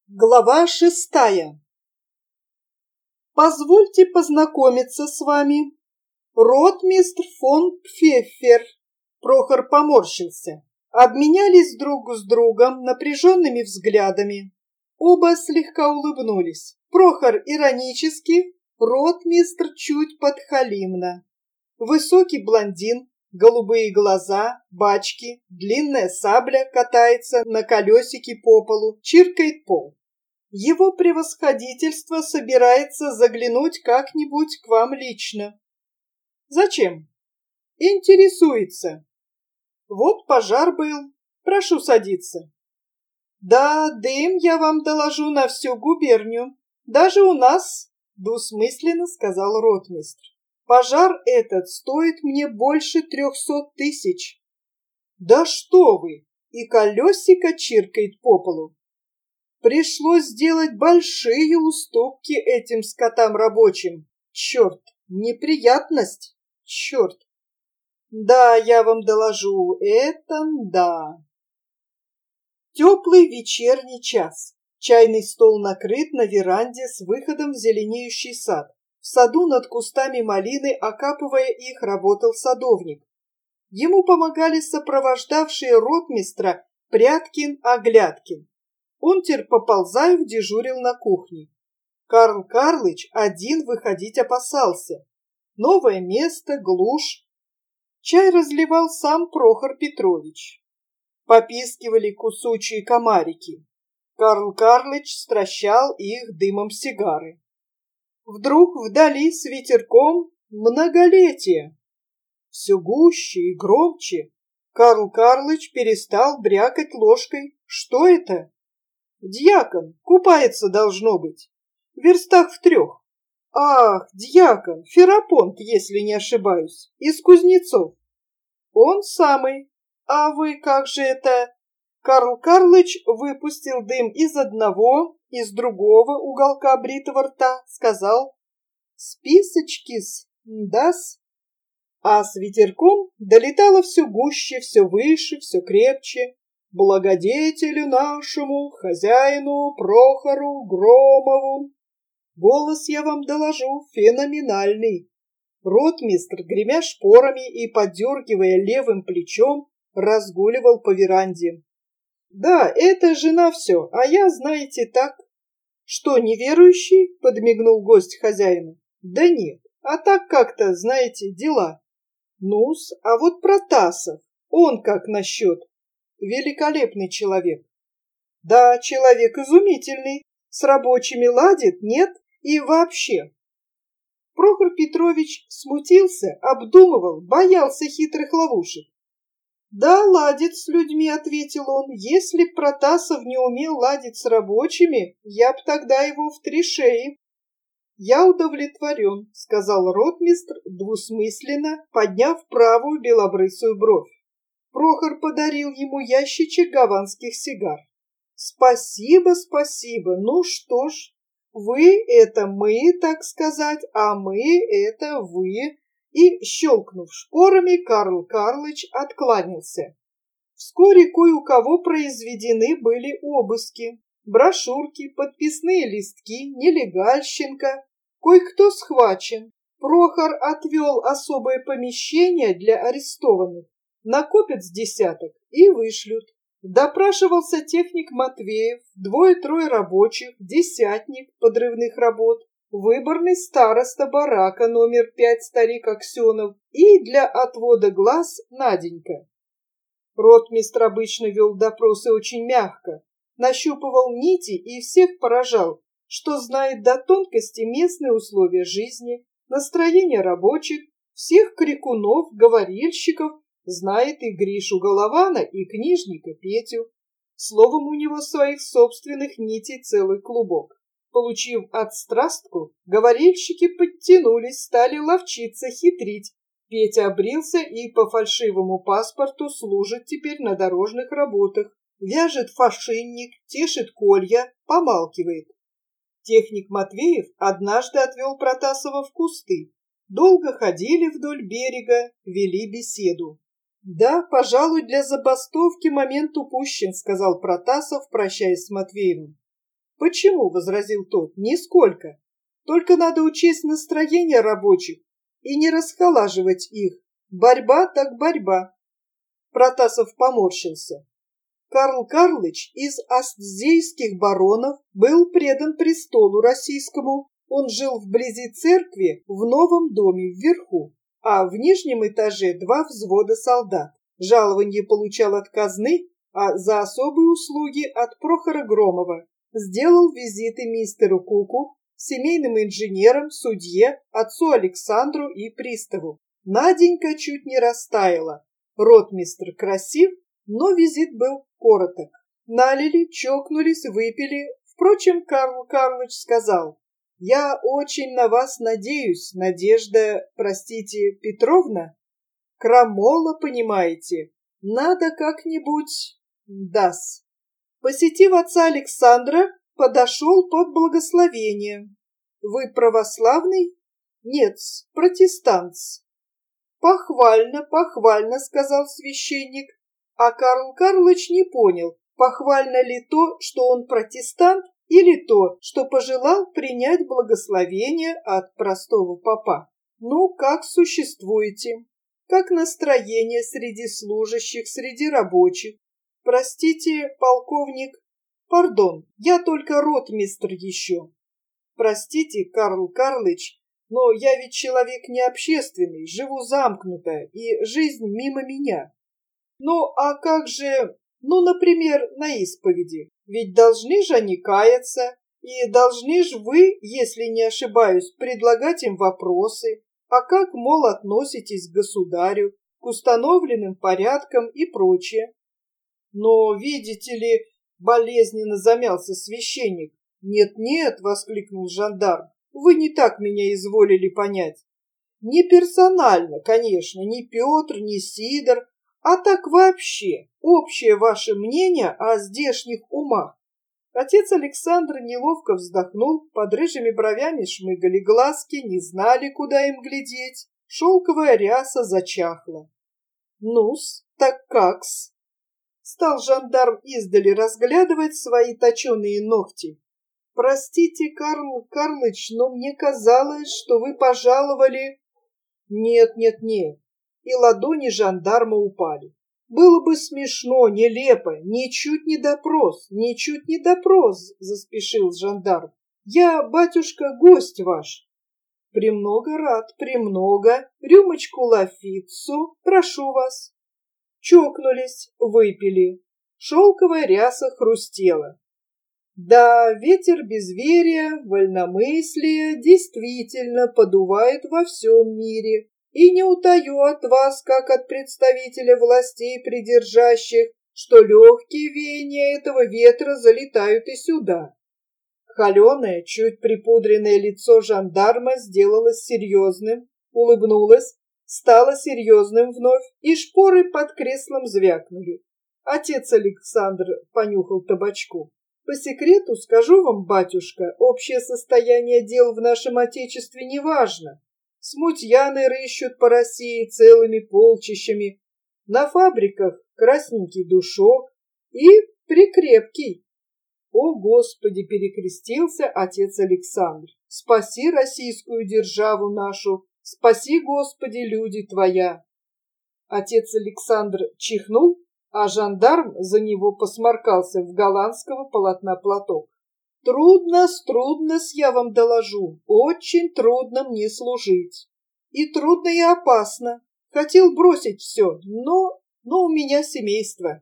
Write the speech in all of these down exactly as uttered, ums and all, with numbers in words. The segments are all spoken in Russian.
Глава шестая. Позвольте познакомиться с вами. Ротмистр фон Пфеффер. Прохор поморщился. Обменялись друг с другом напряженными взглядами. Оба слегка улыбнулись. Прохор иронически, ротмистр чуть подхалимно. Высокий блондин, голубые глаза, бачки, длинная сабля катается на колесике по полу, чиркает пол. Его превосходительство собирается заглянуть как-нибудь к вам лично. Зачем? Интересуется. Вот пожар был. Прошу садиться. Да, дым я вам доложу на всю губернию. Даже у нас, двусмысленно сказал ротмистр. Пожар этот стоит мне больше трехсот тысяч. Да что вы! И колесико чиркает по полу. Пришлось сделать большие уступки этим скотам рабочим. Черт, неприятность, черт. Да, я вам доложу, это да. Теплый вечерний час. Чайный стол накрыт на веранде с выходом в зеленеющий сад. В саду над кустами малины, окапывая их, работал садовник. Ему помогали сопровождавшие ротмистра Пряткин-Оглядкин. Унтер Поползаев дежурил на кухне. Карл Карлыч один выходить опасался. Новое место, глушь. Чай разливал сам Прохор Петрович. Попискивали кусучие комарики. Карл Карлыч стращал их дымом сигары. Вдруг вдали с ветерком многолетие. Все гуще и громче. Карл Карлыч перестал брякать ложкой. Что это? Дьякон, купается должно быть. В верстах в трех. Ах, дьякон, Ферапонт, если не ошибаюсь, из Кузнецов. Он самый. А вы как же это? Карл Карлыч выпустил дым из одного, из другого уголка бритого рта, сказал: списочки-с, да-с. А с ветерком долетало все гуще, все выше, все крепче. Благодетелю нашему, хозяину Прохору Громову. Голос, я вам доложу, феноменальный. Ротмистр, гремя шпорами и подергивая левым плечом, разгуливал по веранде. Да, это жена все, а я, знаете, так. Что, неверующий? Подмигнул гость хозяину. Да нет, а так как-то, знаете, дела. Ну-с, а вот Протасов, он как насчет? Великолепный человек. Да, человек изумительный. С рабочими ладит, нет? И вообще. Прохор Петрович смутился, обдумывал, боялся хитрых ловушек. Да, ладит с людьми, ответил он. Если б Протасов не умел ладить с рабочими, я б тогда его в три шеи. Я удовлетворен, сказал ротмистр двусмысленно, подняв правую белобрысую бровь. Прохор подарил ему ящичек гаванских сигар. Спасибо, спасибо. Ну что ж, вы — это мы, так сказать, а мы — это вы. И, щелкнув шпорами, Карл Карлыч откланялся. Вскоре кое у кого произведены были обыски. Брошюрки, подписные листки, нелегальщинка. Кое-кто схвачен. Прохор отвел особое помещение для арестованных. Накопят с десяток и вышлют. Допрашивался техник Матвеев, двое-трое рабочих, десятник подрывных работ, выборный староста барака номер пять старик Аксенов и для отвода глаз Наденька. Ротмистр обычно вел допросы очень мягко, нащупывал нити и всех поражал, что знает до тонкости местные условия жизни, настроение рабочих, всех крикунов, говорильщиков, знает и Гришу Голована, и книжника Петю. Словом, у него своих собственных нитей целый клубок. Получив отстрастку, говорильщики подтянулись, стали ловчиться, хитрить. Петя обрился и по фальшивому паспорту служит теперь на дорожных работах. Вяжет фашинник, тешит колья, помалкивает. Техник Матвеев однажды отвел Протасова в кусты. Долго ходили вдоль берега, вели беседу. «Да, пожалуй, для забастовки момент упущен», — сказал Протасов, прощаясь с Матвеевым. Почему, возразил тот, нисколько. Только надо учесть настроение рабочих и не расхолаживать их. Борьба так борьба. Протасов поморщился. Карл Карлыч из астзейских баронов был предан престолу российскому. Он жил вблизи церкви в новом доме вверху, а в нижнем этаже два взвода солдат. Жалование получал от казны, а за особые услуги от Прохора Громова. Сделал визиты мистеру Куку, семейным инженерам, судье, отцу Александру и приставу. Наденька чуть не растаяла. Ротмистр красив, но визит был короток. Налили, чокнулись, выпили. Впрочем, Карл Карлыч сказал: «Я очень на вас надеюсь, Надежда, простите, Петровна. Крамола, понимаете, надо как-нибудь дас». Посетив отца Александра, подошел под благословение. «Вы православный?» «Нет, протестант». «Похвально, похвально», — сказал священник. А Карл Карлыч не понял, похвально ли то, что он протестант, или то, что пожелал принять благословение от простого попа. «Ну, как существуете? Как настроение среди служащих, среди рабочих? Простите, полковник, пардон, я только ротмистр еще. Простите, Карл Карлыч, но я ведь человек не общественный, живу замкнуто, и жизнь мимо меня. Ну, а как же, ну, например, на исповеди? Ведь должны же они каяться, и должны же вы, если не ошибаюсь, предлагать им вопросы. А как, мол, относитесь к государю, к установленным порядкам и прочее? Но, видите ли, болезненно замялся священник. «Нет-нет», — воскликнул жандарм, — «вы не так меня изволили понять. Не персонально, конечно, ни Петр, ни Сидор, а так вообще, общее ваше мнение о здешних умах». Отец Александр неловко вздохнул, под рыжими бровями шмыгали глазки, не знали, куда им глядеть. Шелковая ряса зачахла. «Ну-с, так как-с?» Стал жандарм издали разглядывать свои точеные ногти. «Простите, Карл Карлыч, но мне казалось, что вы пожаловали...» «Нет, нет, нет». И ладони жандарма упали. «Было бы смешно, нелепо, ничуть не допрос, ничуть не допрос», — заспешил жандарм. «Я, батюшка, гость ваш». «Премного рад, премного. Рюмочку лафитцу, прошу вас». Чокнулись, выпили. Шелковая ряса хрустела. Да, ветер безверия, вольномыслия действительно подувает во всем мире. И не утаю от вас, как от представителя властей придержащих, что легкие веяния этого ветра залетают и сюда. Холеное, чуть припудренное лицо жандарма сделалось серьезным, улыбнулось, стало серьезным вновь, и шпоры под креслом звякнули. Отец Александр понюхал табачку. «По секрету скажу вам, батюшка, общее состояние дел в нашем отечестве не важно. Смутьяны рыщут по России целыми полчищами. На фабриках красненький душок и прикрепкий». «О, Господи!» — перекрестился отец Александр. «Спаси российскую державу нашу! Спаси, Господи, люди Твоя!» Отец Александр чихнул, а жандарм за него посморкался в голландского полотна платок. «Трудно-с, трудно-с, я вам доложу, очень трудно мне служить. И трудно, и опасно. Хотел бросить все, но, но у меня семейство».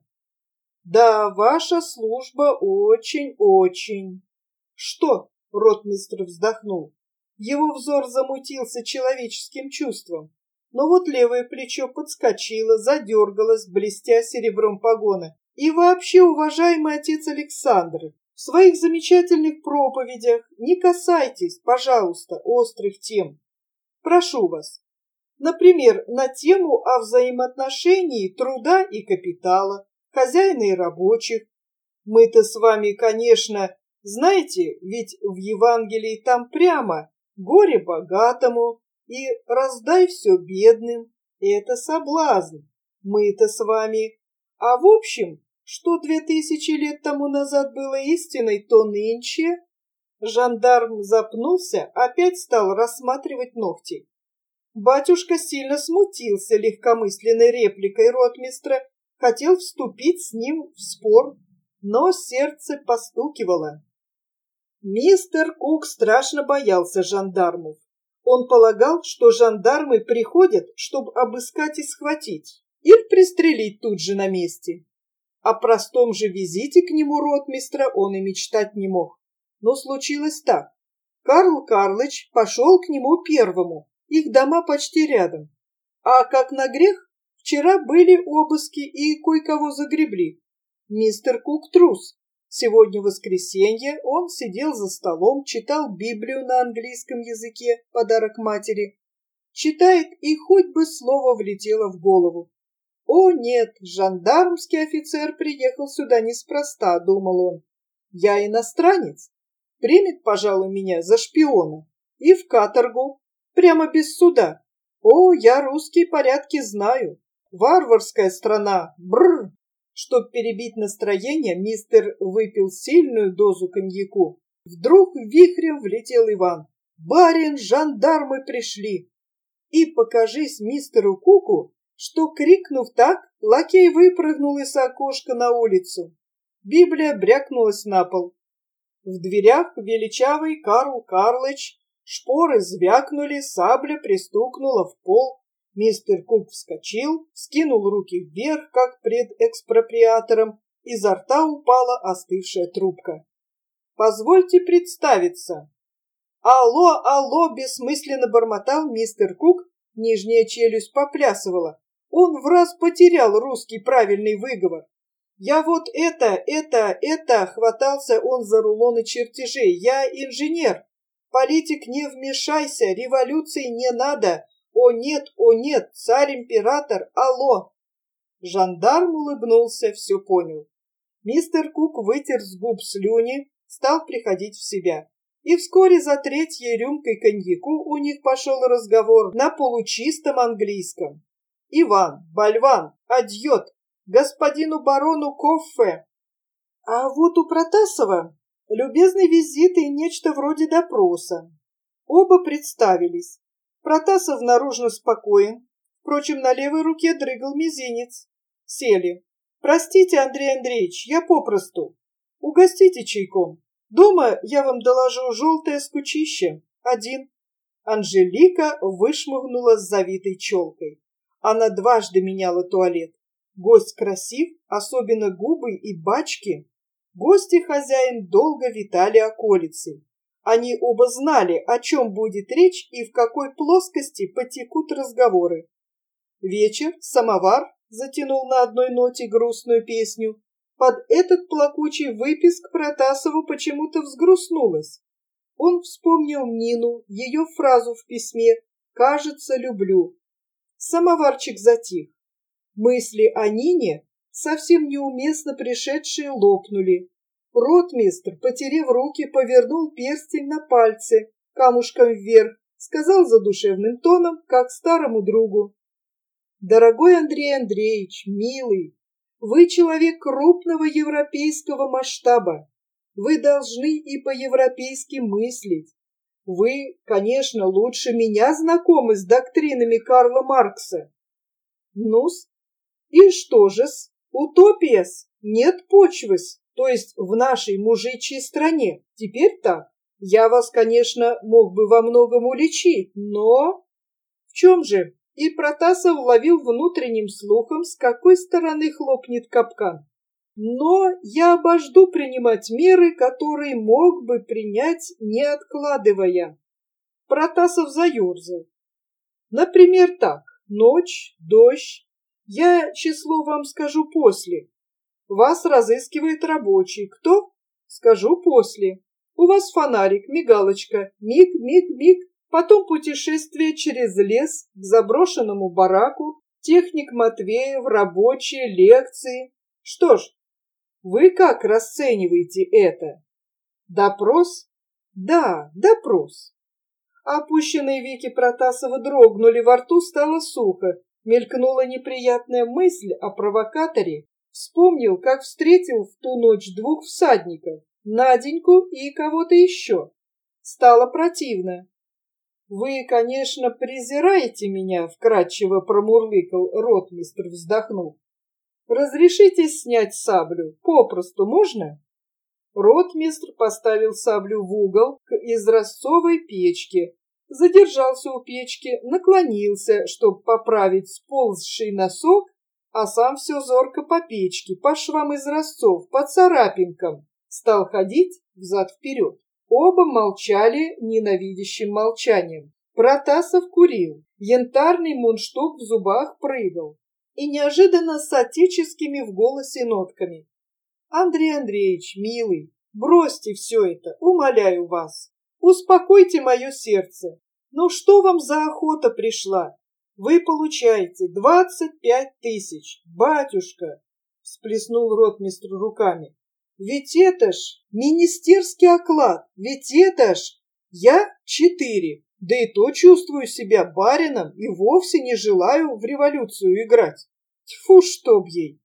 «Да, ваша служба очень-очень». «Что?» — ротмистр вздохнул. Его взор замутился человеческим чувством. Но вот левое плечо подскочило, задергалось, блестя серебром погоны. «И вообще, уважаемый отец Александр, в своих замечательных проповедях не касайтесь, пожалуйста, острых тем. Прошу вас. Например, на тему о взаимоотношении труда и капитала, хозяина и рабочих. Мы-то с вами, конечно, знаете, ведь в Евангелии там прямо «горе богатому» и «раздай все бедным». Это соблазн. Мы-то с вами. А в общем, что две тысячи лет тому назад было истиной, то нынче... Жандарм запнулся, опять стал рассматривать ногти. Батюшка сильно смутился легкомысленной репликой ротмистра, хотел вступить с ним в спор, но сердце постукивало. Мистер Кук страшно боялся жандармов. Он полагал, что жандармы приходят, чтобы обыскать и схватить, или пристрелить тут же на месте. О простом же визите к нему ротмистра он и мечтать не мог. Но случилось так. Карл Карлыч пошел к нему первому, их дома почти рядом. А как на грех, вчера были обыски и кое-кого загребли. Мистер Кук трус. Сегодня воскресенье, он сидел за столом, читал Библию на английском языке, подарок матери. Читает, и хоть бы слово влетело в голову. О нет, жандармский офицер приехал сюда неспроста, думал он. Я иностранец. Примет, пожалуй, меня за шпиона. И в каторгу. Прямо без суда. О, я русские порядки знаю. Варварская страна. Бррр. Чтоб перебить настроение, мистер выпил сильную дозу коньяку. Вдруг вихрем влетел Иван. Барин, жандармы пришли. И покажись мистеру Куку, что, крикнув так, лакей выпрыгнул из окошка на улицу. Библия брякнулась на пол. В дверях величавый Карл Карлыч, шпоры звякнули, сабля пристукнула в пол. Мистер Кук вскочил, скинул руки вверх, как пред экспроприатором, изо рта упала остывшая трубка. «Позвольте представиться». «Алло, алло!» — бессмысленно бормотал мистер Кук, нижняя челюсть поплясывала. Он враз потерял русский правильный выговор. «Я вот это, это, это!» — хватался он за рулоны чертежей. «Я инженер! Политик, не вмешайся! Революции не надо! О нет, о нет! Царь-император! Алло!» Жандарм улыбнулся, все понял. Мистер Кук вытер с губ слюни, стал приходить в себя. И вскоре за третьей рюмкой коньяку у них пошел разговор на получистом английском. «Иван, Бальван, адьет! Господину барону Коффе!» А вот у Протасова любезный визит и нечто вроде допроса. Оба представились. Протасов наружно спокоен, впрочем, на левой руке дрыгал мизинец. Сели. «Простите, Андрей Андреевич, я попросту. Угостите чайком. Дома, я вам доложу, желтое скучище. Один». Анжелика вышмыгнула с завитой челкой. Она дважды меняла туалет. Гость красив, особенно губы и бачки. Гость и хозяин долго витали околицей. Они оба знали, о чем будет речь и в какой плоскости потекут разговоры. Вечер, самовар затянул на одной ноте грустную песню. Под этот плакучий выписк Протасову почему-то взгрустнулось. Он вспомнил Нину, ее фразу в письме «Кажется, люблю». Самоварчик затих. Мысли о Нине, совсем неуместно пришедшие, лопнули. Ротмистр, потеряв руки, повернул перстень на пальце, камушком вверх, сказал задушевным тоном, как старому другу. «Дорогой Андрей Андреевич, милый, вы человек крупного европейского масштаба. Вы должны и по-европейски мыслить. Вы, конечно, лучше меня знакомы с доктринами Карла Маркса. Ну-с, и что же-с? Утопия-с? Нет почвы-с, то есть в нашей мужичьей стране. Теперь так. Я вас, конечно, мог бы во многом уличить, но... В чем же? И Протасов ловил внутренним слухом, с какой стороны хлопнет капкан. Но я обожду принимать меры, которые мог бы принять, не откладывая. Протасов заерзал. Например, так. Ночь, дождь. Я число вам скажу после. Вас разыскивает рабочий. Кто? Скажу после. У вас фонарик, мигалочка. Миг, миг, миг. Потом путешествие через лес к заброшенному бараку. Техник Матвеев, рабочие, лекции. Что ж, вы как расцениваете это? Допрос? Да, допрос. Опущенные веки Протасова дрогнули, во рту стало сухо. Мелькнула неприятная мысль о провокаторе, Вспомнил, как встретил в ту ночь двух всадников, Наденьку и кого-то еще. Стало противно. «Вы, конечно, презираете меня», — вкратчиво промурлыкал ротмистр, вздохнув. «Разрешите снять саблю? Попросту можно?» Ротмистр поставил саблю в угол к изразцовой печке, задержался у печки, наклонился, чтобы поправить сползший носок, а сам все зорко по печке, по швам изразцов, по царапинкам, стал ходить взад-вперед. Оба молчали ненавидящим молчанием. Протасов курил, янтарный мундштук в зубах прыгал. И неожиданно с отеческими в голосе нотками. «Андрей Андреевич, милый, бросьте все это, умоляю вас. Успокойте мое сердце. Ну что вам за охота пришла? Вы получаете двадцать пять тысяч, батюшка!» Всплеснул ротмистр руками. «Ведь это ж министерский оклад, ведь это ж я четыре, да и то чувствую себя барином и вовсе не желаю в революцию играть. Тьфу, чтоб ей!»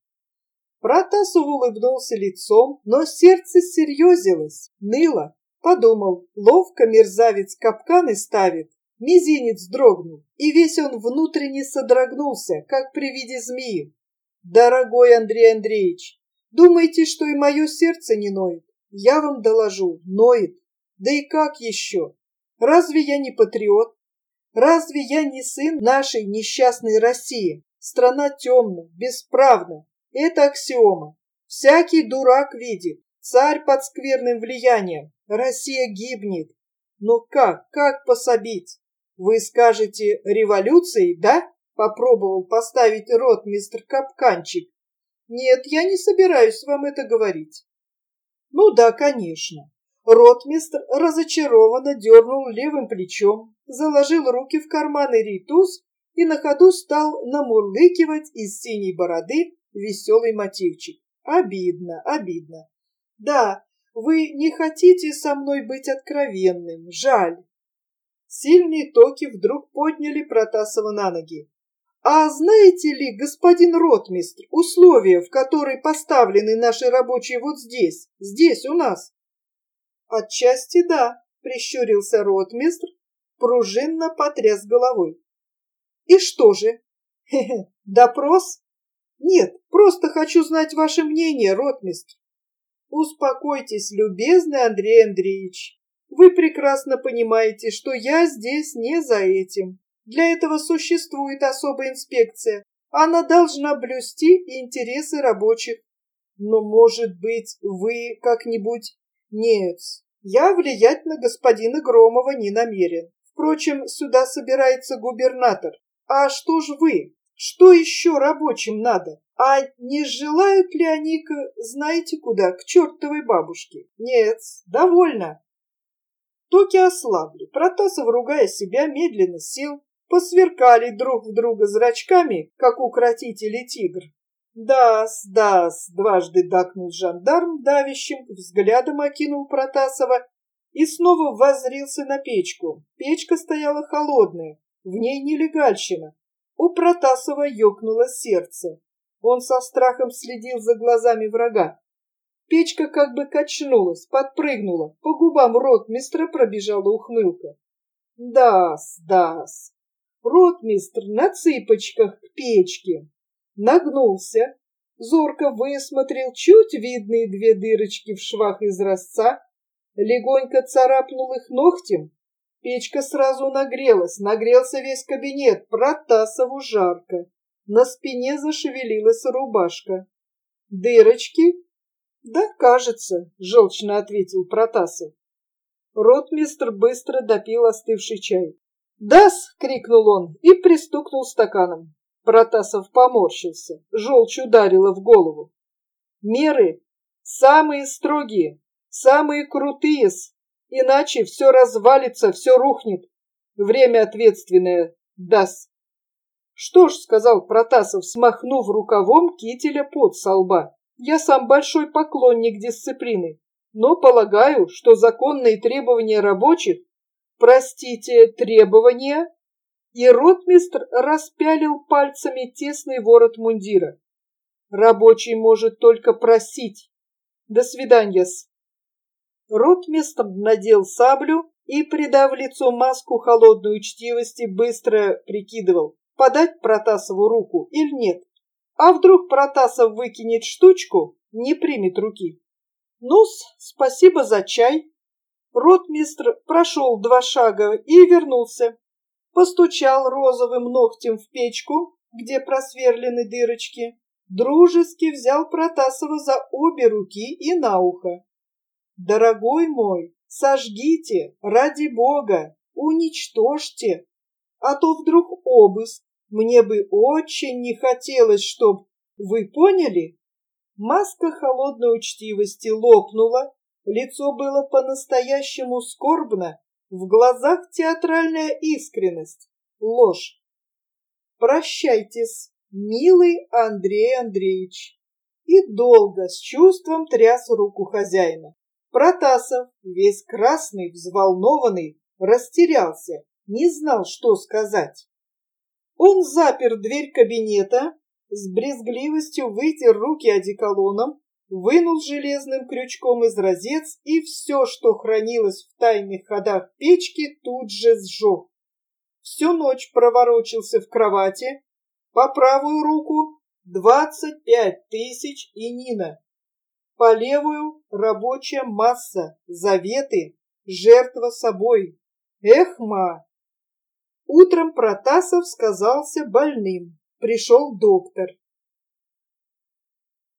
Протасов улыбнулся лицом, но сердце серьезилось, ныло. Подумал, ловко мерзавец капканы ставит. Мизинец дрогнул, и весь он внутренне содрогнулся, как при виде змеи. «Дорогой Андрей Андреевич, думаете, что и мое сердце не ноет? Я вам доложу, ноет. Да и как еще? Разве я не патриот? Разве я не сын нашей несчастной России? Страна темная, бесправна. Это аксиома. Всякий дурак видит. Царь под скверным влиянием. Россия гибнет. Но как, как пособить? Вы скажете революцией, да?» Попробовал поставить ротмистр капканчик. «Нет, я не собираюсь вам это говорить». «Ну да, конечно». Ротмистр разочарованно дернул левым плечом, заложил руки в карманы рейтуз и на ходу стал намурлыкивать из синей бороды веселый мотивчик. Обидно, обидно. «Да, вы не хотите со мной быть откровенным, жаль». Сильные токи вдруг подняли Протасова на ноги. «А знаете ли, господин ротмистр, условия, в которые поставлены наши рабочие вот здесь, здесь у нас?» «Отчасти да», — прищурился ротмистр, пружинно потряс головой. «И что же? Хе-хе, допрос? Нет, просто хочу знать ваше мнение, ротмистр». «Успокойтесь, любезный Андрей Андреевич. Вы прекрасно понимаете, что я здесь не за этим. Для этого существует особая инспекция. Она должна блюсти интересы рабочих. Но, может быть, вы как-нибудь...» «Нет, я влиять на господина Громова не намерен. Впрочем, сюда собирается губернатор. А что ж вы? Что еще рабочим надо? А не желают ли они к... знаете куда? К чертовой бабушке? Нет, довольно». Токи ослабли. Протасов, ругая себя, медленно сел. Посверкали друг в друга зрачками, как укротители тигр. «Да-с, да-с», — дважды дакнул жандарм давящим, взглядом окинул Протасова и снова воззрился на печку. Печка стояла холодная, в ней нелегальщина. У Протасова ёкнуло сердце. Он со страхом следил за глазами врага. Печка как бы качнулась, подпрыгнула, по губам ротмистра пробежала ухмылка. «Да-с, да-с». Ротмистр на цыпочках к печке нагнулся, зорко высмотрел чуть видные две дырочки в швах изразца, легонько царапнул их ногтем. Печка сразу нагрелась, нагрелся весь кабинет, Протасову жарко. На спине зашевелилась рубашка. «Дырочки?» «Да, кажется», — желчно ответил Протасов. Ротмистр быстро допил остывший чай. «Да-с!» — крикнул он и пристукнул стаканом. Протасов поморщился, желчь ударила в голову. «Меры самые строгие, самые крутые-с, иначе все развалится, все рухнет. Время ответственное, да-с!» «Что ж», — сказал Протасов, смахнув рукавом кителя пот со лба, «я сам большой поклонник дисциплины, но полагаю, что законные требования рабочих, простите, требования...» И ротмистр распялил пальцами тесный ворот мундира. Рабочий может только просить. До свидания-с. Ротмистр надел саблю и, придав лицу маску холодной учтивости, быстро прикидывал, подать Протасову руку или нет. А вдруг Протасов выкинет штучку, не примет руки? Ну-с, спасибо за чай. Ротмистр прошел два шага и вернулся. Постучал розовым ногтем в печку, где просверлены дырочки. Дружески взял Протасова за обе руки и на ухо. Дорогой мой, сожгите, ради бога, уничтожьте, а то вдруг обыск. Мне бы очень не хотелось, чтоб... Вы поняли? Маска холодной учтивости лопнула, лицо было по-настоящему скорбно, в глазах театральная искренность, ложь. Прощайтесь, милый Андрей Андреевич. И долго с чувством тряс руку хозяина. Протасов, весь красный, взволнованный, растерялся, не знал, что сказать. Он запер дверь кабинета, с брезгливостью вытер руки одеколоном, вынул железным крючком из розеток и все, что хранилось в тайных ходах печки, тут же сжег. Всю ночь проворочился в кровати, по правую руку двадцать пять тысяч и Нина, по левую рабочая масса, заветы, жертва собой. Эх, ма! Утром Протасов сказался больным. Пришел доктор.